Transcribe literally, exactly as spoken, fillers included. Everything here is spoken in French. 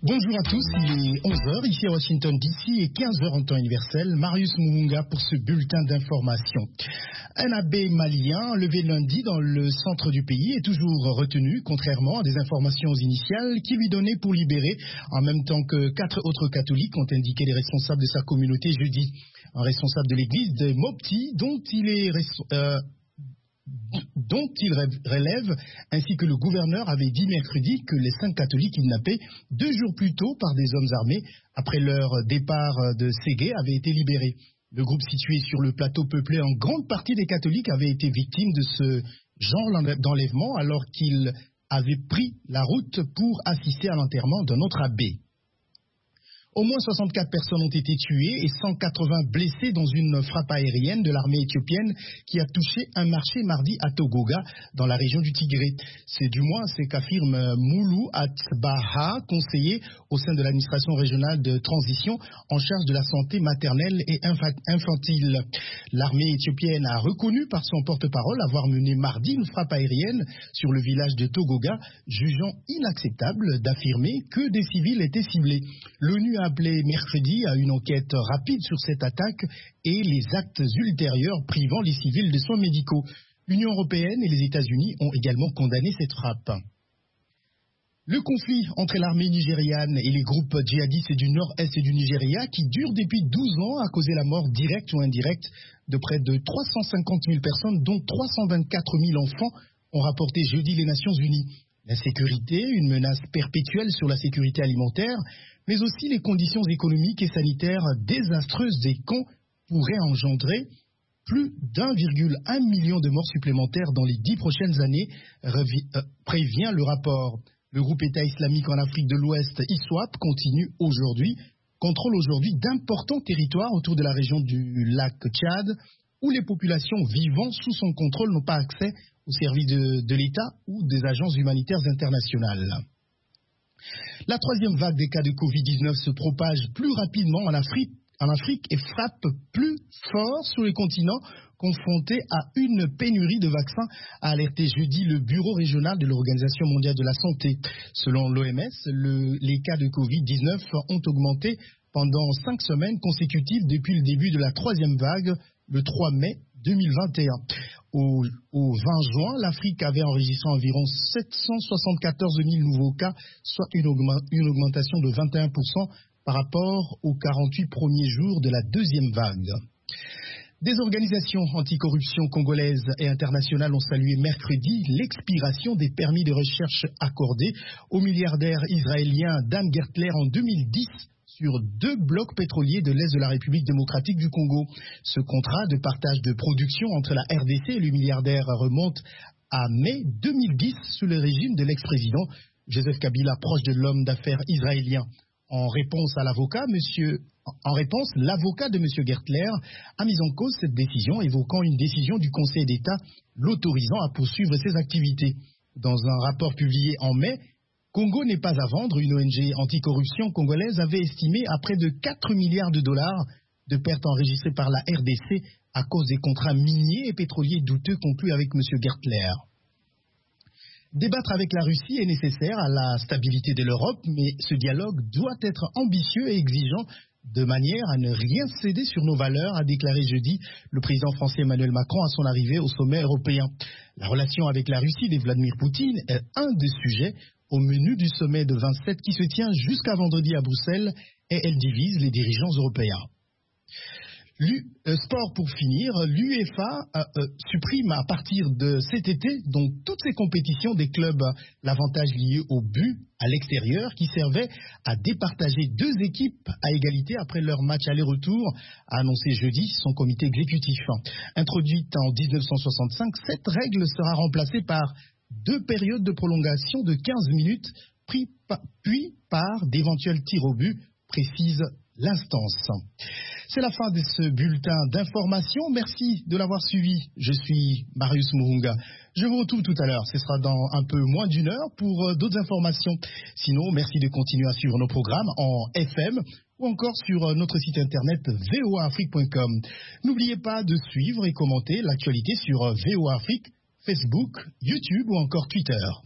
Bonjour à tous, il est onze heures ici à Washington D C et quinze heures en temps universel. Marius Muhunga pour ce bulletin d'information. Un abbé malien levé lundi dans le centre du pays est toujours retenu, contrairement à des informations initiales qui lui donnaient pour libérer, en même temps que quatre autres catholiques ont indiqué les responsables de sa communauté jeudi. Un responsable de l'église de Mopti, dont il est euh, dont il relève, ainsi que le gouverneur avait dit mercredi que les cinq catholiques kidnappés deux jours plus tôt par des hommes armés après leur départ de Ségué avaient été libérés. Le groupe situé sur le plateau peuplé en grande partie des catholiques avait été victime de ce genre d'enlèvement alors qu'il avait pris la route pour assister à l'enterrement d'un autre abbé. Au moins soixante-quatre personnes ont été tuées et cent quatre-vingts blessées dans une frappe aérienne de l'armée éthiopienne qui a touché un marché mardi à Togoga, dans la région du Tigré. C'est du moins ce qu'affirme Moulou Atbaha, conseiller au sein de l'administration régionale de transition en charge de la santé maternelle et infantile. L'armée éthiopienne a reconnu par son porte-parole avoir mené mardi une frappe aérienne sur le village de Togoga, jugeant inacceptable d'affirmer que des civils étaient ciblés. L'ONU a appelé mercredi à une enquête rapide sur cette attaque et les actes ultérieurs privant les civils de soins médicaux. L'Union européenne et les États-Unis ont également condamné cette frappe. Le conflit entre l'armée nigériane et les groupes djihadistes du nord-est du Nigeria, qui dure depuis douze ans, a causé la mort directe ou indirecte de près de trois cent cinquante mille personnes, dont trois cent vingt-quatre mille enfants, ont rapporté jeudi les Nations Unies. L'insécurité, une menace perpétuelle sur la sécurité alimentaire, mais aussi les conditions économiques et sanitaires désastreuses des camps pourraient engendrer plus d'un virgule un million de morts supplémentaires dans les dix prochaines années, prévient le rapport. Le groupe État islamique en Afrique de l'Ouest, I S W A P, continue aujourd'hui, contrôle aujourd'hui d'importants territoires autour de la région du lac Tchad, où les populations vivant sous son contrôle n'ont pas accès aux services de, de l'État ou des agences humanitaires internationales. La troisième vague des cas de covid dix-neuf se propage plus rapidement en Afrique, en Afrique et frappe plus fort sur les continents confrontés à une pénurie de vaccins, a alerté jeudi le bureau régional de l'Organisation mondiale de la santé. Selon l'O M S, le, les cas de covid dix-neuf ont augmenté pendant cinq semaines consécutives depuis le début de la troisième vague, le trois mai deux mille vingt et un. Au, au vingt juin, l'Afrique avait enregistré environ sept cent soixante-quatorze mille nouveaux cas, soit une, augment, une augmentation de vingt et un pour cent par rapport aux quarante-huit premiers jours de la deuxième vague. Des organisations anticorruption congolaises et internationales ont salué mercredi l'expiration des permis de recherche accordés au milliardaire israélien Dan Gertler en deux mille dix sur deux blocs pétroliers de l'Est de la République démocratique du Congo. Ce contrat de partage de production entre la R D C et le milliardaire remonte à mai deux mille dix sous le régime de l'ex-président Joseph Kabila, proche de l'homme d'affaires israélien. En réponse à l'avocat, monsieur, en réponse, l'avocat de M. Gertler a mis en cause cette décision, évoquant une décision du Conseil d'État l'autorisant à poursuivre ses activités. Dans un rapport publié en mai, Congo n'est pas à vendre, une O N G anticorruption congolaise avait estimé à près de quatre milliards de dollars de pertes enregistrées par la R D C à cause des contrats miniers et pétroliers douteux conclus avec M. Gertler. Débattre avec la Russie est nécessaire à la stabilité de l'Europe, mais ce dialogue doit être ambitieux et exigeant de manière à ne rien céder sur nos valeurs, a déclaré jeudi le président français Emmanuel Macron à son arrivée au sommet européen. La relation avec la Russie de Vladimir Poutine est un des sujets au menu du sommet de vingt-sept qui se tient jusqu'à vendredi à Bruxelles et elle divise les dirigeants européens. L'U, euh, sport pour finir, l'UEFA euh, euh, supprime à partir de cet été donc toutes ces compétitions des clubs, l'avantage lié au but à l'extérieur qui servait à départager deux équipes à égalité après leur match aller-retour, a annoncé jeudi son comité exécutif. Introduite en dix-neuf cent soixante-cinq, cette règle sera remplacée par deux périodes de prolongation de quinze minutes, puis par d'éventuels tirs au but, précise l'instance. C'est la fin de ce bulletin d'information. Merci de l'avoir suivi. Je suis Marius Muhunga. Je vous retrouve tout à l'heure. Ce sera dans un peu moins d'une heure pour euh, d'autres informations. Sinon, merci de continuer à suivre nos programmes en F M ou encore sur euh, notre site internet v o a afrique point com. N'oubliez pas de suivre et commenter l'actualité sur euh, V O A Afrique, Facebook, YouTube ou encore Twitter.